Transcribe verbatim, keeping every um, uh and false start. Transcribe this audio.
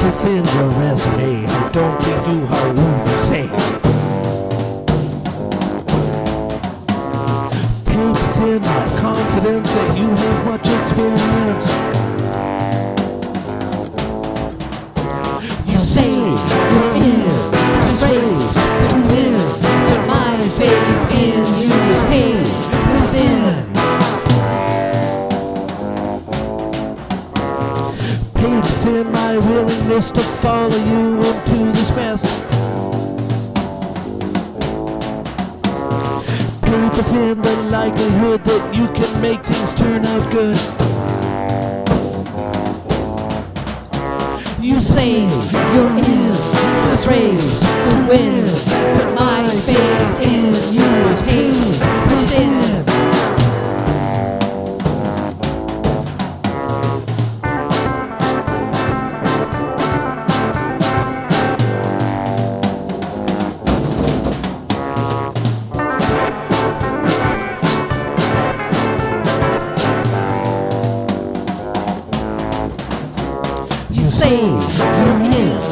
Paper thin your resume. I don't think you are who you say. Paper thin my confidence that you have much experience. You say you're in this race to win, but my faith in you is paper thin. Paper thin my willingness to follow you into this mess. Paper thin the likelihood that you can make things turn out good. You say you're in this race to win, but my faith in you is paper thin. You say you're in